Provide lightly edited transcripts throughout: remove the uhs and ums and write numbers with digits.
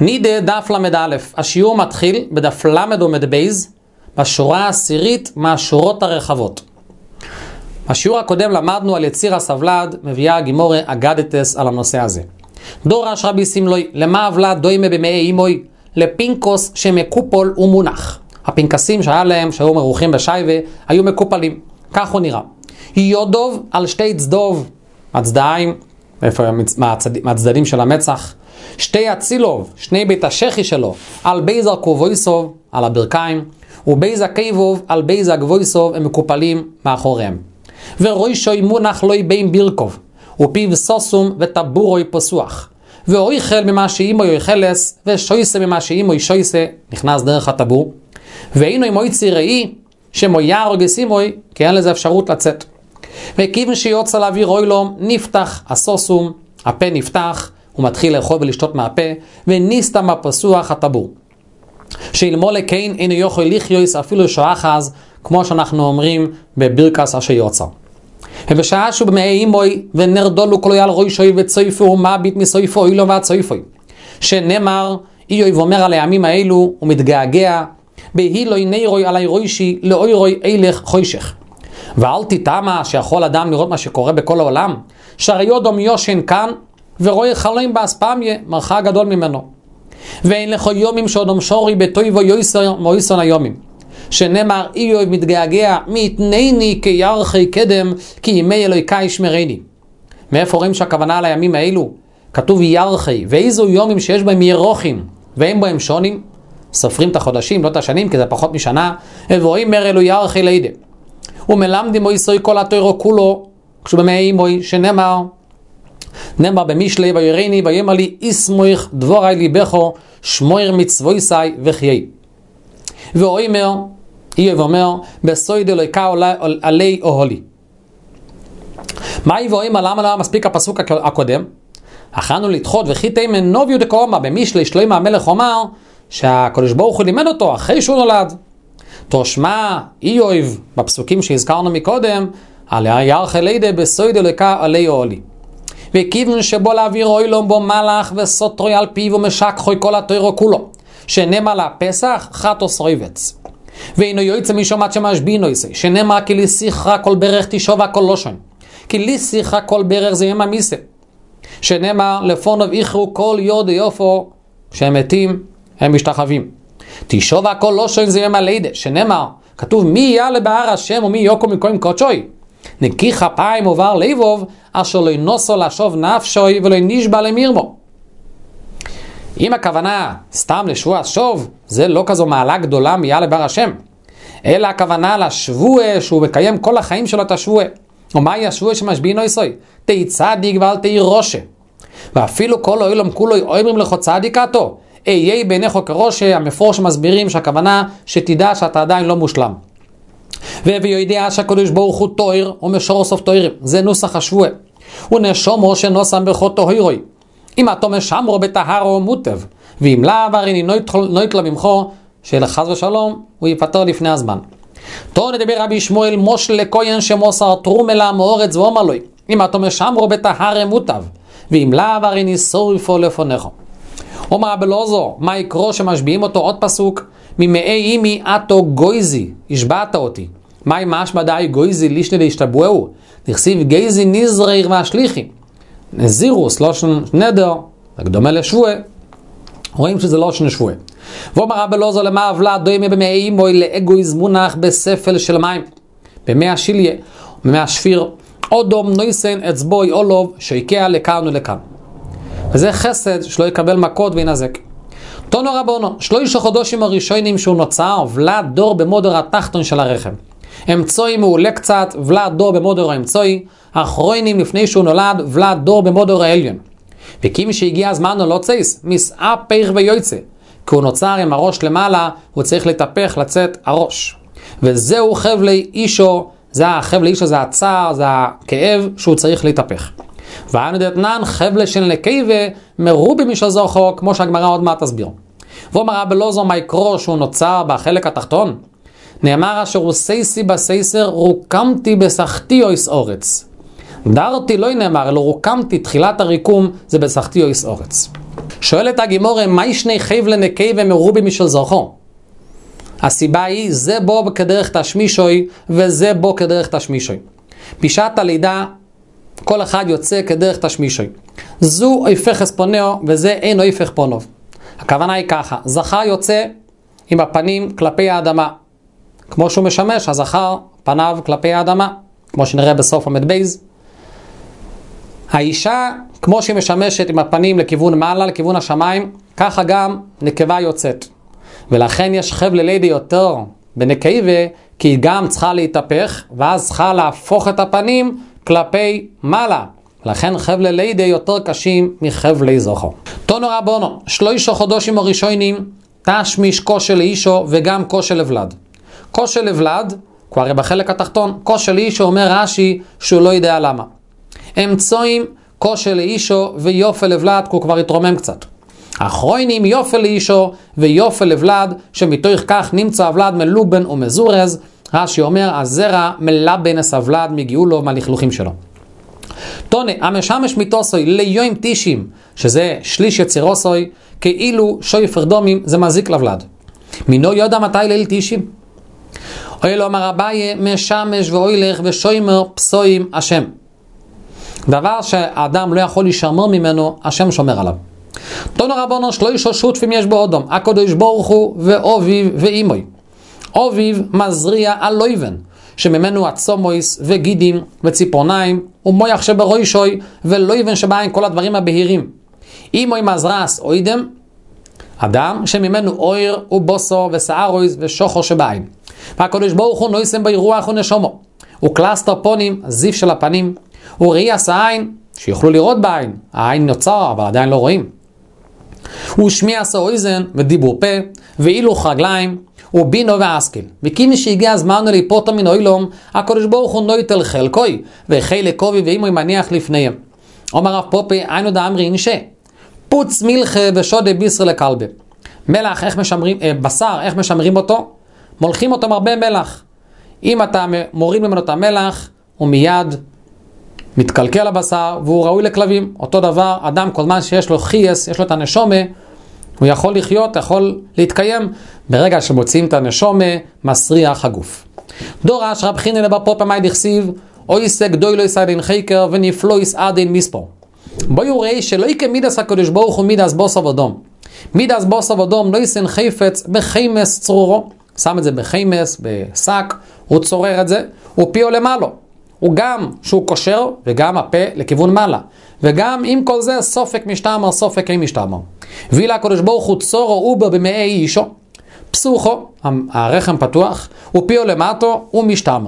נידה דף למד א', השיעור מתחיל בדף למד ומד בייז, בשורה העשירית מהשורות הרחבות. בשיעור הקודם למדנו על יציר הסבלד, מביאה גימורה אגדתס על הנושא הזה. דורש רבי סמלוי, למה אבלד דוימה במאי אימוי? לפינקוס שמקופול ומונח. הפנקסים שהיה להם, שהיו מרוחים בשייבה, היו מקופלים. כך הוא נראה. יודוב על שתי צדוב, הצדעים, מהצדדים של המצח, שתי הצילוב, שני בית השכי שלו, על בייז הקובויסוב, על הברכיים, ובייז הקייבוב, על בייז הגבויסוב, הם מקופלים מאחוריהם. ורוישוי מונח לוי בין בירקוב, ופיו סוסום וטבורוי פסוח. ואויכל ממה שאימו יאכלס, ושויסה ממה שאימו ישויסה, נכנס דרך הטבור. ואינו עם מויצי ראי, שמויר או גסימוי, כי אין לזה אפשרות לצאת. וכיוון שיוצא להעביר אוילום, נפתח הסוסום, הפה נפתח, הוא מתחיל לאכול ולשתות מהפה, וניסתם הפסוח הטבור. שאילמו לקיין אינו יוכל לחיוס אפילו שואחז, כמו שאנחנו אומרים בברכס אשר יוצא. ובשעה שהוא במאי אימוי, ונרדולו כל יל רוישוי וצויפו ומביט מסויפו אוילו והצויפוי. שנאמר, איוי ואומר על הימים האלו, הוא מתגעגע, בהילוי נירוי עלי רוישי, לאוירוי אילך חוישך. ואל תטעמה שיכול אדם לראות מה שקורה בכל העולם, שהרי יודום יושן כאן, ורואה חלום באספמיה, מרחק גדול ממנו. ואין לך יומים שאודום שורי בטויבו יויסר מויסון היומים. שנאמר איוב מתגעגע מתנני כירחי קדם כי ימי אלוהיקה ישמרני. מאיפה רואים שהכוונה על הימים האלו? כתוב ירחי, ואיזו יומים שיש בהם ירוחים ואין בהם שונים. סופרים את החודשים, לא את השנים, כי זה פחות משנה. ורואים מר אלו ירחי לידה. ומלמדים מויסוי כל התוירו כולו, כשבמאי מוי שנאמר, נאמר במשלי וירני ויאמר לי איסמויך דבורי ליבכו שמויר מצוויסי וחיי. ואומר, איוב אומר, בסויד אלוהיקה עלי אוהלי. מה ואומר, למה לא מספיק הפסוק הקודם? הכנו לדחות וכי תימן נוביו דקאומה, במשלי שלמה המלך אומר, שהקדוש ברוך הוא לימד אותו אחרי שהוא נולד. תושמע איוב בפסוקים שהזכרנו מקודם, על ירח לידה בסויד אלוהיקה עלי אוהלי. וכיוון שבו להעביר אוילום בו מלאך וסוטרוי על פיו ומשק חוי כל התוירו כולו, שנאמר לה פסח חטוס רויבץ. ואינו יועצה משום שמשבינו יסי, שנאמר כי לי שיחרה כל ברך תשובה כל לושן, כי לי שיחרה כל ברך זה ימה מיסה, שנאמר לפונוב איחרו כל יוד יופו, כשהם מתים הם משתחווים. תשובה כל לושן זה ימה לידה, שנאמר כתוב מי יעלה בהר השם ומי יוקו מקוים קודשוי, נקי כפיים עובר ליבוב אשר לא נוסו לשוב נפשוי ולא נשבע למירמו. אם הכוונה סתם לשבוע שוב, זה לא כזו מעלה גדולה מיעלה בר השם, אלא הכוונה לשבוע שהוא מקיים כל החיים שלו את השבוע. ומהי השבוע שמשבינו יסוי? תהי צדיק ואל תהי ראשה. ואפילו כל אוילום כולו אומרים לך צדיקתו, אהיה בעיניך כראשה. המפורש מסבירים שהכוונה שתדע שאתה עדיין לא מושלם. ויודע שהקדוש ברוך הוא תויר ומשור סוף תוירים, זה נוסח השבוע. ונשומו שנוסם ברכות תוירוי. אם אתה משמרו בטהרו מוטב, ואם לא הרי נויט לו ממחו, שלחז ושלום הוא יפטר לפני הזמן. תון דבר רבי שמואל מושל לכהן שמוסר תרומלה מאורץ ואומר לו, אם אתה משמרו בטהרו מוטב, ואם לא הרי ניסוריפו לפונך. אומר רבי אלעזר, מה יקרו שמשביעים אותו? עוד פסוק, ממאי אימי אתו גויזי, השבעת אותי. מה משמע דאי גויזי לישנה להשתבועו? נכסיב גייזי נזריר והשליחי. נזירוס, לושן נדר, זה דומה לשבוע. רואים שזה לושן שבוע. ואומר רבי אלעזר למה אבלה דומה במאי אימוי לאגויז מונח בספל של מים. במי השיליה, במי השפיר, אודום נויסן אצבוי אולוב שיקע לכאן ולכאן. וזה חסד שלא יקבל מכות וינזק. תונו רבונו, 3 חודשים הראשונים שהוא נוצר, ולד דור במודר התחתון של הרחם. אמצוי מעולה קצת, ולד דור במודר האמצוי, האחרונים לפני שהוא נולד, ולד דור במודר העליון. וכי שהגיע הזמן לא צייס, מסעה פייך ויוצא, כי הוא נוצר עם הראש למעלה, הוא צריך לטפח לצאת הראש. וזהו חבלי אישו, זה החבלי אישו, זה הצער, זה הכאב שהוא צריך לטפח. ואנו דתנן חבלי של נקייבה מרובי משזוכו, כמו שהגמרא עוד מעט תסביר. ואומר רבי אלעזר מה יקרו שהוא נוצר בחלק התחתון? נאמר אשר הוא סייסי בסייסר רוקמתי בסחתי אויס אורץ. דרתי לא נאמר, אלא רוקמתי, תחילת הריקום זה בסחתי אויס אורץ. שואלת הגימורה, מה ישני חבל נקי ומרובי משל זרחו? הסיבה היא, זה בו כדרך תשמישוי, וזה בו כדרך תשמישוי. בשעת הלידה, כל אחד יוצא כדרך תשמישוי. זו איפך אספונאו, וזה אין איפך פונוב. הכוונה היא ככה, זכר יוצא עם הפנים כלפי האדמה. כמו שהוא משמש, הזכר פניו כלפי האדמה, כמו שנראה בסוף המדבייז. האישה, כמו שהיא משמשת עם הפנים לכיוון מעלה, לכיוון השמיים, ככה גם נקבה יוצאת. ולכן יש חבל לידה יותר בנקבה, כי היא גם צריכה להתהפך, ואז צריכה להפוך את הפנים כלפי מעלה. לכן חבל לידה יותר קשים מחבלי זכר. תנו רבונו, 3 חודשים הראשונים, תשמיש כושל לאישו וגם כושל לבלד. כושל לבלד, כבר בחלק התחתון, כושל לאישו אומר רש"י שהוא לא יודע למה. אמצואים כושל לאישו ויופל לבלד, כי הוא כבר יתרומם קצת. אחרונים יופל לאישו ויופל לבלד, שמתוך כך נמצא הוולד מלובן ומזורז. רש"י אומר, הזרע מלבן את הוולד מגיעו לו מהלכלוכים שלו. תונה, המשמש מתוסוי ליום 90, שזה שליש יצירוסוי, כאילו שויפר דומים, זה מזיק לבלד. מינו יודע מתי ליל 90? אוי לו אמר אביי, משמש ואוילך ושוימר פסויים השם. דבר שהאדם לא יכול להישמר ממנו, השם שומר עליו. תנו רבונו, 3 שותפים יש בו אדום, הקדוש ברוך הוא ואוביב ואימוי. אוביב מזריע על לויבן, שממנו עצומויס וגידים וציפורניים, ומויח שבראשוי ולויבן שבעין, כל הדברים הבהירים. אימוי מזרס אוידם, אדם שממנו אויר ובוסו וסערויס ושוחו שבעין. והקדוש ברוך הוא נויסם ברוח ונשומו. הוא קלסטר פונים, זיף של הפנים, הוא ראי העין, שיוכלו לראות בעין, העין נוצר אבל עדיין לא רואים. הוא שמיע עשה אויזן ודיבור פה, ואילוך רגליים, ובינו ואסקיל. וכימי שהגיע הזמן ליפוטו מן אוילום, הקדוש ברוך הוא נויטל חלקוי, וחלק קובי ואימו מניח לפניהם. אומר רב פופי, היינו דאמרי אינשה, פוץ מלכה ושודה בישר לקלבה. מלח, איך משמרים, בשר, איך משמרים אותו? מולכים אותו הרבה מלח. אם אתה מוריד ממנו את המלח, הוא מיד מתקלקל הבשר, והוא ראוי לכלבים. אותו דבר, אדם כל זמן שיש לו חייס, יש לו את הנשומה, הוא יכול לחיות, יכול להתקיים. ברגע שמוצאים את הנשומה, מסריח הגוף. דורש רב חינן לבר פופא מי דכסיב, אויסק דוילו יסעדין חיקר ונפלו יסעדין מספור. בו יוראי שלא יקה מידס הקדוש ברוך הוא מידס בוסר ודום. מידס בוסר ודום לא יסן חפץ בחמס צרורו. שם את זה בחמס, בשק, הוא צורר את זה, הוא פיו למעלו. הוא גם שהוא קושר וגם הפה לכיוון מעלה. וגם עם כל זה סופק משתמר, סופק אין משתמר. וילה הקדוש ברוך הוא צורו אובר במאי אישו. פסוחו, הרחם פתוח, ופיו למטו ומשתמר.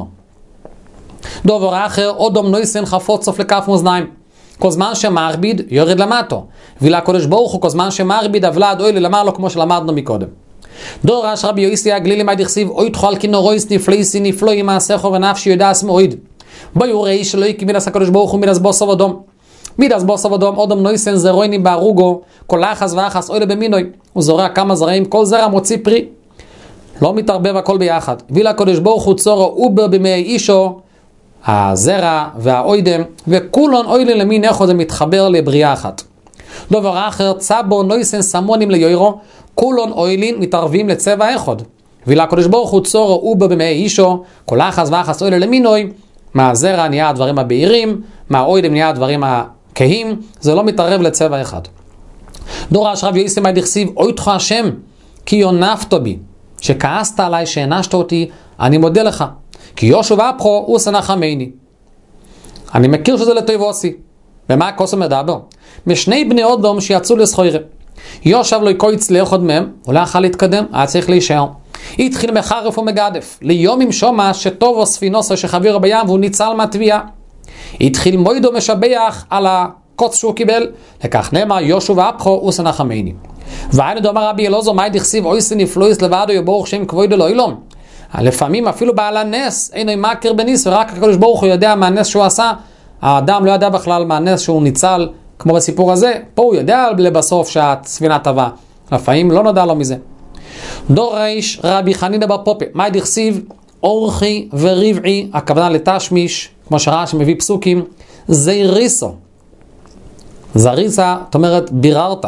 דובר אחר, אודום נויסן חפות סוף לכף מאזניים. כל זמן שמרביד יורד למטו. וילה הקדוש ברוך הוא כל זמן שמרביד אבלד אוי למעלו כמו שלמדנו מקודם. דורש רבי יויסי הגלילי מי דכסיב אוי תחול כינורויס נפלייסי נפלוי מעשיכו ונפשי יודעס מועיד. בו יוראי שלא יקי מידס הקדוש ברוך הוא מידס בוסו ודום. מידס בוסו ודום אודום נויסן זרוינים בארוגו כל אחס ואחס אוי לבמינוי. הוא זורע כמה זרעים, כל זרע מוציא פרי. לא מתערבב הכל ביחד. וילה הקדוש ברוך הוא צורו אובר במאי אישו, הזרע והאוידם, וכולון אוילים למין אחד זה מתחבר לבריאה אחת. דבר אחר, צבו נויסן סמונים ליוירו, כולון אוילין מתערבים לצבע אחד. וילה הקדוש ברוך הוא צורו אובר במאי אישו, כל אחס ואחס אוילים למינוי, מהזרע נהיה הדברים הבהירים, מהאוידם נהיה הדברים הכהים, זה לא מתערב לצבע אחד. דורש רב יויסי מי דכסיב, אויתך השם, כי יונפתו בי, שכעסת עליי, שהענשת אותי, אני מודה לך. כי יושו ואפחו הוא סנחמני. אני מכיר שזה לטויבוסי. ומה הקוסם מדבר? משני בני אודום שיצאו לסחוירה. יושב לו קויץ לאחד מהם, הוא לא יכול להתקדם, היה צריך להישאר. התחיל מחרף ומגדף, ליום עם שומע שטוב או ספינוסו שחביר בים והוא ניצל מהטביעה. התחיל מוידו משבח על הקוץ שהוא קיבל, לכך נאמר יושו ואפחו הוא סנחמני. והיינו דאמר רבי אלעזר מי דכסיב אויסי נפלויס לבדו יבורך שם כבודו לאילום. לפעמים אפילו בעל הנס אינו מכיר בניס, ורק הקדוש ברוך הוא יודע מהנס שהוא עשה. האדם לא יודע בכלל מהנס שהוא ניצל, כמו בסיפור הזה. פה הוא יודע לבסוף שהספינה טבעה, לפעמים לא נודע לו מזה. דורש רבי חנינא בר פופא מי דכסיב אורחי ורבעי, הכוונה לתשמיש, כמו שרש"י מביא פסוקים, זריסו. זריסה, זאת אומרת ביררת.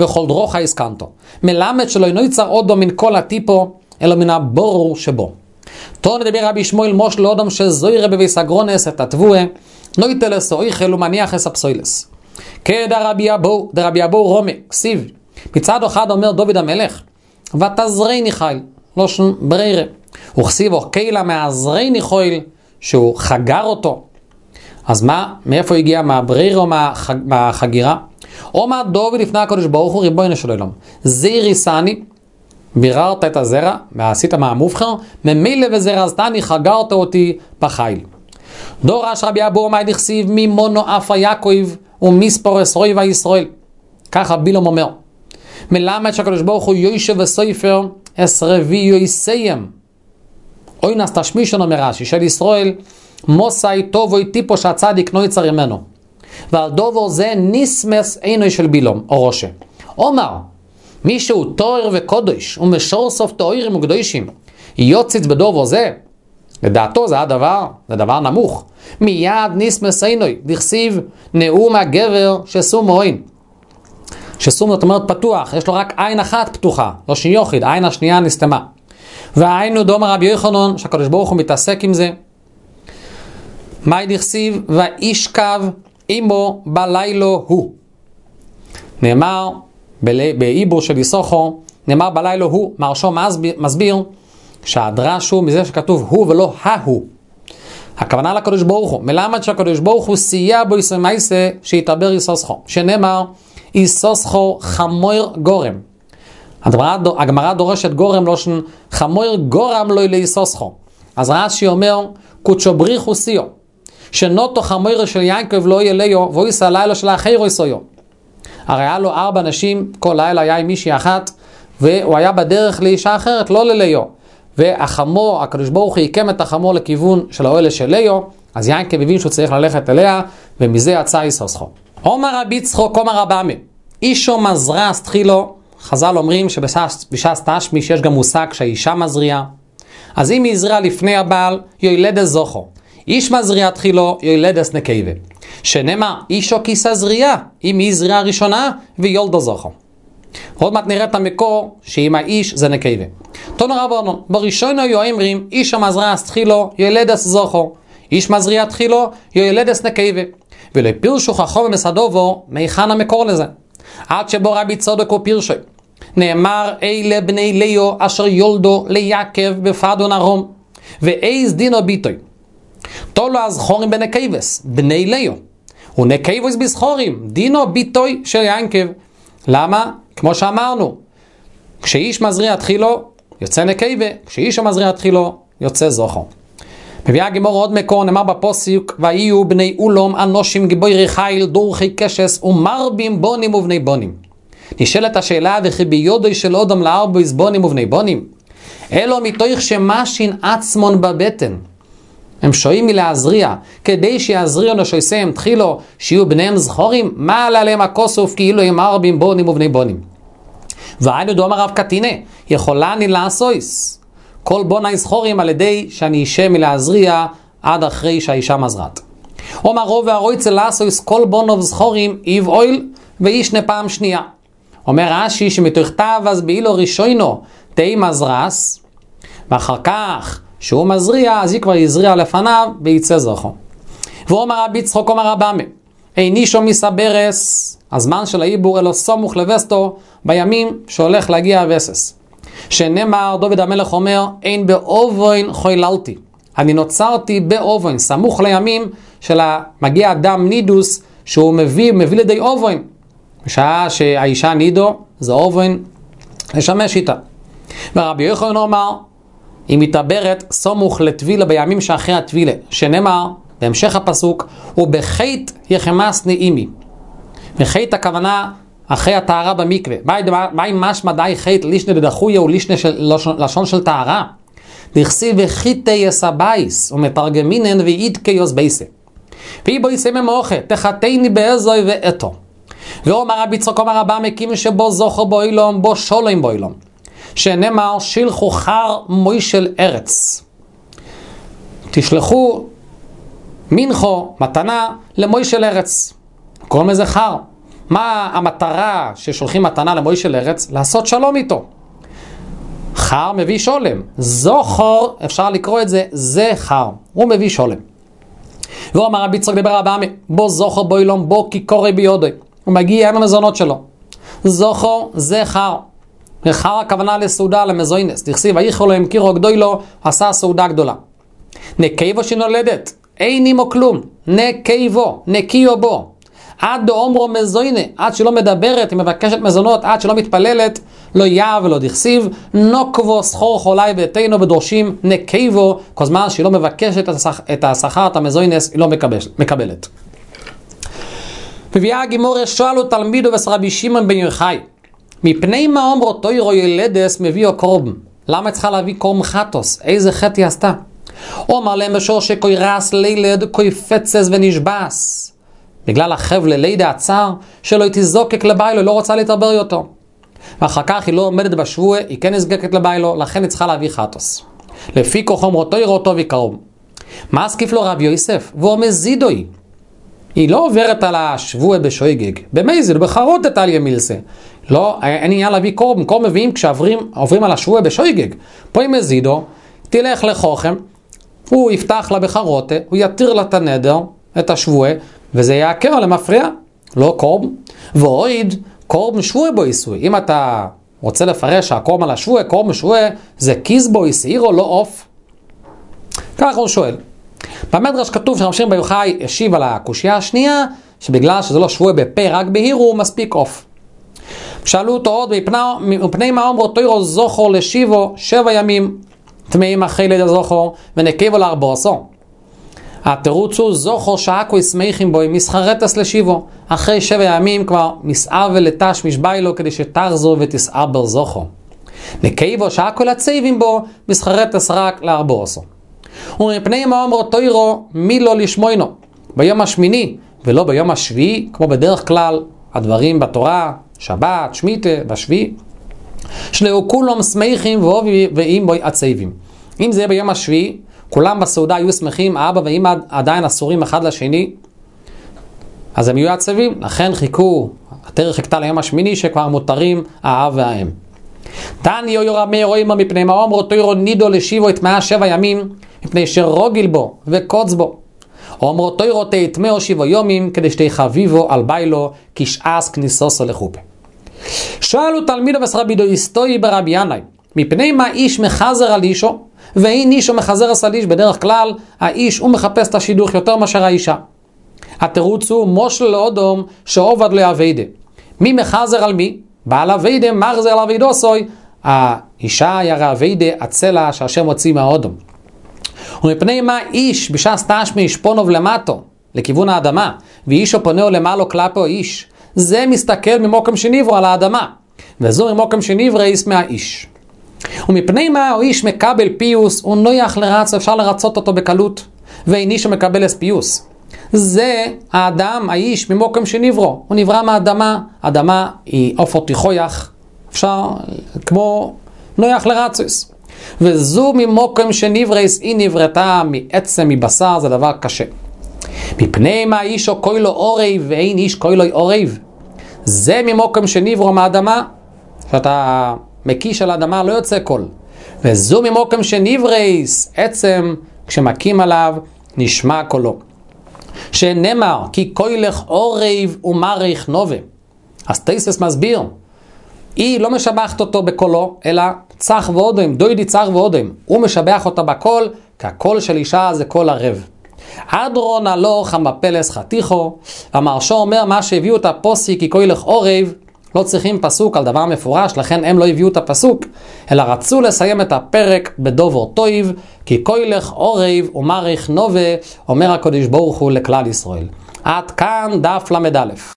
וכל דרוכה הסכנתו. מלמד שלא אינו יצר אודו מן כל הטיפו, אלא מן הבור שבו. תון לדבר רבי שמואל מוש לאודום שזוירה בביס הגרונס את התבואה, נויטלס או איכל ומניח אס הפסוילס. כדרבי אבו רומי, כסיב. מצד אחד אומר דוד המלך, ותזרני חיל, לא שום ברירה. וכסיב או קהילה מעזרני חיל, שהוא חגר אותו. אז מה? מאיפה הגיע? מהברירה או מהחגירה? אומר דוד לפני הקדוש ברוך הוא ריבונו של עולם. זירי סני, ביררת את הזרע, ועשית מהמובחר, ממילא וזרזתני חגרת אותי בחיל. דורש רבי אבו עמי דכסיב ממונו אף יעקב ומספור אסרוי וישראל. ככה בילום אומר. מלמד שהקדוש ברוך הוא יושב וסופר אסרבי יסיים. אוי נס תשמישון אומר רש"י של ישראל מוסאי טובוי טיפו שהצדיק לא יצר ממנו. ועל דובר זה ניסמס עינוי של בילום או ראשה. אומר מישהו תואר וקודש ומשור סוף תוארים וקדושים יוציץ בדובר זה, לדעתו זה דבר נמוך. מיד ניסמס עינוי דכסיב נאום הגבר שסום מועין. שסום זאת אומרת פתוח, יש לו רק עין אחת פתוחה, לא שיוחיד, העין השנייה נסתמה. והעין הוא דומר רבי יוחנן שהקדוש ברוך הוא מתעסק עם זה. מאי דכסיב וישכב עמו בלילו הוא. נאמר בעיבור של יששכר, נאמר בלילה הוא, מרשו מסביר שהדרש הוא מזה שכתוב הוא ולא ההוא. הכוונה לקדוש ברוך הוא, מלמד שהקדוש ברוך הוא סייע בו ישראל מייסה שיתעבר יששכר, שנאמר יששכר חמור גורם. הגמרא דורשת גורם לא חמור גורם לא ליששכר. אז רש"י אומר קודשו בריחו סיו, שנותו חמור של יעקב לא יהיה ליו ואויס הלילה של האחר יסויו. הרי היה לו 4 נשים, כל לילה היה עם מישהי אחת, והוא היה בדרך לאישה אחרת, לא לליו. והחמור, הקדוש ברוך הוא יקם את החמור לכיוון של האוהל של ליו, אז יעקב הבין שהוא צריך ללכת אליה, ומזה יצא יששכר. אומר רבי יצחק, אומר רבמי, אישו מזרס תחילו, חז"ל אומרים שבש"ס תשמי שיש גם מושג שהאישה מזריעה, אז אם היא הזריעה לפני הבעל, יולדת זכר. איש מזריע תחילו, יולדת נקבה. שנאמר, אישו כיסא זריעה, אם היא זריעה ראשונה, ויולדה זכר. עוד מעט נראה את המקור, שאם האיש זה נקבה. תנו רבנו, בראשון היו אומרים, איש המזריע תחילו, יולדת זכר. איש מזריע תחילו, יולדת נקבה. ולא פירשו חכם ומסדובו, מהיכן המקור לזה? עד שבו רבי צדוק הוא פירשו. נאמר, אלה בני ליו, אשר יולדו ליעקב בפדון ארום. ואיז דינו ביטוי. תולו הזכורים בנקבס, בני ליו. ונקבס בזכורים, דינו ביטוי של יעקב. למה? כמו שאמרנו, כשאיש מזריע תחילו, יוצא נקבה, כשאיש מזריע תחילו, יוצא זכר. מביאה הגמרא עוד מקור, נאמר בפסוק, ויהיו בני אולום אנושים גיבורי חיל דורכי קשס ומרבים בונים ובני בונים. נשאלת השאלה, וכי ביודוי של אודם לארבויס בונים ובני בונים? אלו מתוך שמשין עצמון בבטן. הם שועים מלהזריע, כדי שיעזריעו נשויסיהם תחילו, שיהיו בניהם זכורים, מה עלה להם הכוסוף כאילו הם מרבים בונים ובני בונים. והיינו דומר רב קטינה, יכולה אני לעשויס. כל בוני זכורים על ידי שאני אשה מלהזריע עד אחרי שהאישה מזרת. אומר רוב והרויצה לעשויס כל בונוב זכורים איב אויל וישנה פעם שנייה. אומר רש"י שמתוכתיו אז באילו ראשונו תהי מזרס, ואחר כך שהוא מזריע אז היא כבר יזריע לפניו ויצא זכר. ואומר רבי יצחק אומר רבמי, אינישו מסברס, הזמן של העיבור אלו סמוך לבסטו בימים שהולך להגיע הווסס. שנאמר דוד המלך אומר, אין באובוין חויללתי. אני נוצרתי באובוין, סמוך לימים של מגיע אדם נידוס שהוא מביא לידי אובוין. בשעה שהאישה נידו, זה אובוין לשמש איתה. ורבי יוחנן אומר, היא מתעברת סמוך לטבילה בימים שאחרי הטבילה. שנאמר, בהמשך הפסוק, ובחית יחמס נעימי. וחית הכוונה אחרי הטהרה במקווה. מה עם משמע די חית לישנה דדחויה ולישנה לשון של טהרה? דכסיב וחיתי יסבייס ומתרגמינן ואידקי יוסבייסה. והיא בו יסמם אוכל, תחתני באזוי ואתו. ואומר רבי יצחק אומר רבא מקים שבו זוכר בו אילום, בו שולם בו אילום. שנאמר שילחו חר מוישל ארץ. תשלחו מנחו מתנה למוישל ארץ. כל מזה חר. מה המטרה ששולחים מתנה למוישה לארץ? לעשות שלום איתו. חר מביא שולם. זוכר, אפשר לקרוא את זה, זה חר. הוא מביא שולם. והוא אמר רבי יצחק דבר הבא, בו זוכר בו אילום בו כי קורא ביודו. הוא מגיע עם המזונות שלו. זוכר זה חר. וחר הכוונה לסעודה, למזוינס. תכסיב, היכו לו המקירו גדוי לו, עשה סעודה גדולה. נקייבו שנולדת, אין עמו כלום. נקייבו, נקיו בו. עד דאומרו מזוינה, עד שלא מדברת, היא מבקשת מזונות, עד שלא מתפללת, לא יעב ולא דכסיב, נוקבו סחור חולי ותינו ודורשים נקייבו, כל זמן שהיא לא מבקשת את השכר, את המזוינס, היא לא מקבלת. מביאה הגימורה, שואלו תלמידו ורבי שמעון בן יוחאי, מפני מה אומרו תוירו ילדס מביאו קורבן? למה היא צריכה להביא קורבן חטוס? איזה חטא היא עשתה? הוא אמר להם בשור שכוי רס לילד, כוי פצס ונשבס. בגלל החבל לידה הצער, שלא היא תזוקק לביילו, היא לא רוצה להתעבר אותו. ואחר כך היא לא עומדת בשבוע, היא כן נזקקת לביילו, לכן היא צריכה להביא חטוס. לפי כוח אומרותו יראו אותו ויקרוב. מה הסקיף לו רבי יוסף? והוא מזידוי. היא לא עוברת על השבוע בשויגג. במזיד, בחרות את על ימילסה. לא, אין עניין להביא קורבן. קורבן מביאים כשעוברים על השבוע בשויגג. פה היא מזידו, תלך לחוכם, הוא יפתח לה בחרותה, הוא יתיר לה את הנדר, את השבוע, וזה יעקר למפריע, לא קורבן. ואויד, קורבן שבוע בו יסוי. אם אתה רוצה לפרש שהקורבן על השבוע, קורבן שבוע זה כיס בו יסעיר או לא אוף? ככה הוא שואל. במדרש כתוב שרמשם בר יוחאי השיב על הקושייה השנייה, שבגלל שזה לא שבוע בפה רק בהירו, מספיק אוף. שאלו אותו עוד, מפני מה אומרו תוירו זוכר לשיבו 7 ימים, טמאים אחרי לידה זוכר, ונקייבו ל14. התירוץ הוא זוכר שעקו ישמחים בו, מסחרטס לשיבו. אחרי 7 ימים כבר מסעב ולטש משבי לו, כדי שתחזור ותסעב בר זוכר. נקייבו שעקו לצייבים בו, מסחרטס רק ל14. ומפני מה אומרו תוירו מי לא לשמוינו, ביום השמיני ולא ביום השביעי, כמו בדרך כלל הדברים בתורה, שבת, שמיטה בשביעי, שלאו כולם שמחים ואם בוי הצייבים. אם זה ביום השביעי, כולם בסעודה היו שמחים, האבא ואמא עדיין אסורים אחד לשני, אז הם יהיו הצייבים, לכן חיכו, התאריך חיכתה ליום השמיני שכבר מותרים האב והאם. תני או יורמי רואים מפני מה אומרו תוירו נידו לשיבו את 107 ימים, מפני שרוגיל בו וקוץ בו. אומרו תוירו תתמאו 7 יומים, כדי שתחביבו על ביילו, כשעס כניסוסו לחופה. שאלו תלמידו ורבי דויסטוי ברבי ינאי, מפני מה איש מחזר על אישו, ואין אישו מחזר על איש, בדרך כלל האיש הוא מחפש את השידוך יותר מאשר האישה. התירוץ הוא מושל לאודום שעובד לעבדה. מי מחזר על מי? בעל עבדה מחזר על עבדו סוי, האישה ירא עבדה הצלע שהשם מוציא מהאודום. ומפני מה איש בשעס תשמי שפונוב למטו, לכיוון האדמה, ואישו פונהו למעלו כלפו איש, זה מסתכל ממוקם שנברו על האדמה, וזו ממוקם שנברייס מהאיש. ומפני מה האיש מקבל פיוס, הוא נויח לרצו, אפשר לרצות אותו בקלות, ואין אישו מקבל פיוס. זה האדם, האיש ממוקם שנברו, הוא נברא מהאדמה, האדמה היא אופו תיכויח, אפשר כמו נויח לרצוס. וזו ממוקם שנברייס, היא נברתה מעצם, מבשר, זה דבר קשה. מפני מה איש או קוי לו אורב ואין איש קוי לו אורב, זה ממוקם שנברו מהאדמה, שאתה מקיש על האדמה לא יוצא קול. וזו ממוקם שנברייס, עצם כשמקים עליו נשמע קולו. שנאמר כי קוי לך אורב ומריך נובה. אז תייסס מסביר, היא לא משבחת אותו בקולו, אלא צח ועודם, דוידי צח ועודם. הוא משבח אותה בקול, כי הקול של אישה זה קול ערב. אדרון הלוך המפלס חתיכו, המרשו אומר מה שהביאו את הפוסי כי קוי לך אורב, לא צריכים פסוק על דבר מפורש, לכן הם לא הביאו את הפסוק, אלא רצו לסיים את הפרק בדובר טויב, כי קוי לך אורב ומריך נובה, אומר הקדוש ברוך הוא לכלל ישראל. עד כאן דף למד א'.